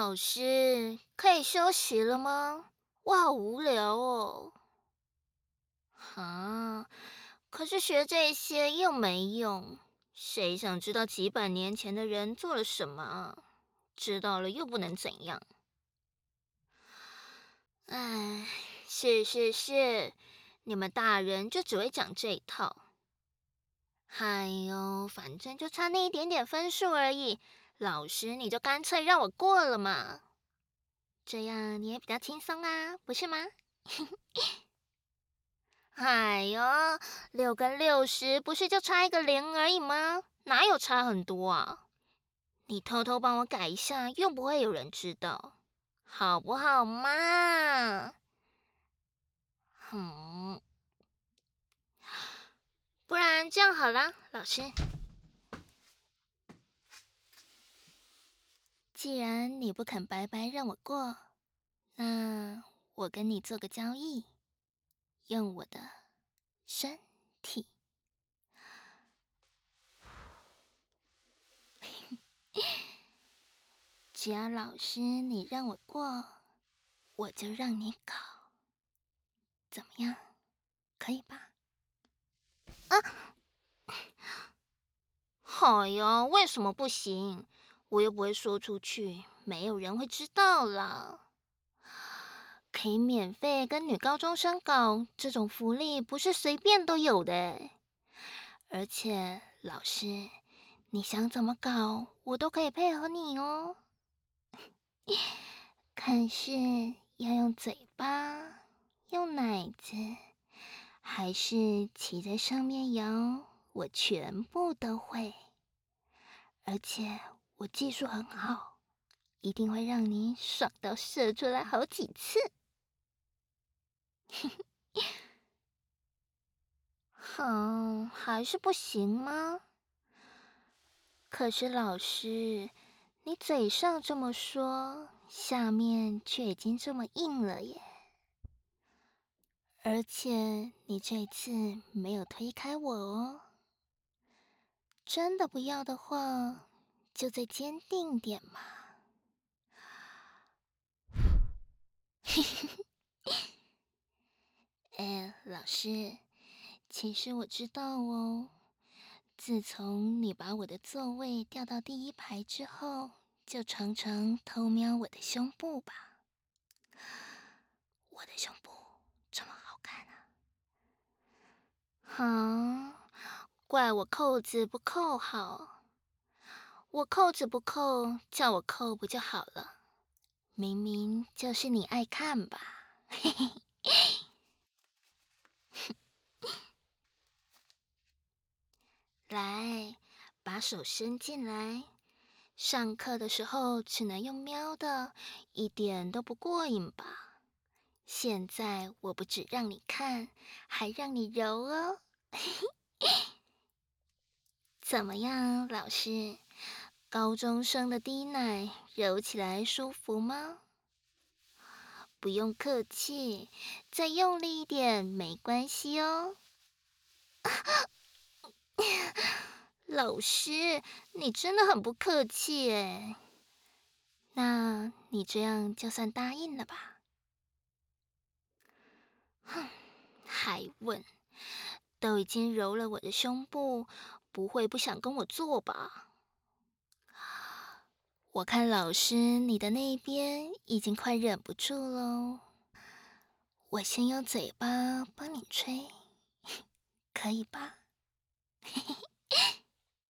老师，可以休息了吗？我好无聊哦。啊，可是学这些又没用，谁想知道几百年前的人做了什么啊？知道了又不能怎样。唉，是，你们大人就只会讲这一套。哎呦，反正就差那一点点分数而已，老师你就干脆让我过了嘛，这样你也比较轻松啊，不是吗？哎呦，6跟60不是就差一个零而已吗？哪有差很多啊？你偷偷帮我改一下，又不会有人知道，好不好嘛？嗯，不然这样好啦，老师，既然你不肯白白让我过，那我跟你做个交易，用我的身体。只要老师你让我过，我就让你搞，怎么样？可以吧？好呀，为什么不行？我又不会说出去，没有人会知道啦。可以免费跟女高中生搞，这种福利不是随便都有的欸。而且，老师，你想怎么搞，我都可以配合你哦。可是要用嘴巴，用奶子，还是骑在上面摇，我全部都会。而且我技术很好，一定会让你爽到射出来好几次。哼，还是不行吗？可是老师，你嘴上这么说，下面却已经这么硬了耶。而且你这次没有推开我哦。真的不要的话，就再坚定点嘛。哎，老师，其实我知道哦。自从你把我的座位调到第一排之后，就常常偷瞄我的胸部吧。我的胸部这么好看啊！啊，怪我扣子不扣好。我扣子不扣，叫我扣不就好了？明明就是你爱看吧？嘿嘿。来，把手伸进来。上课的时候只能用瞄的，一点都不过瘾吧？现在我不只让你看，还让你揉哦。怎么样，老师？高中生的低奶揉起来舒服吗？不用客气，再用力一点没关系哦。老师，你真的很不客气诶。那你这样就算答应了吧？哼，还问？都已经揉了我的胸部，不会不想跟我做吧？我看老师你的那一边已经快忍不住喽，我先用嘴巴帮你吹，可以吧？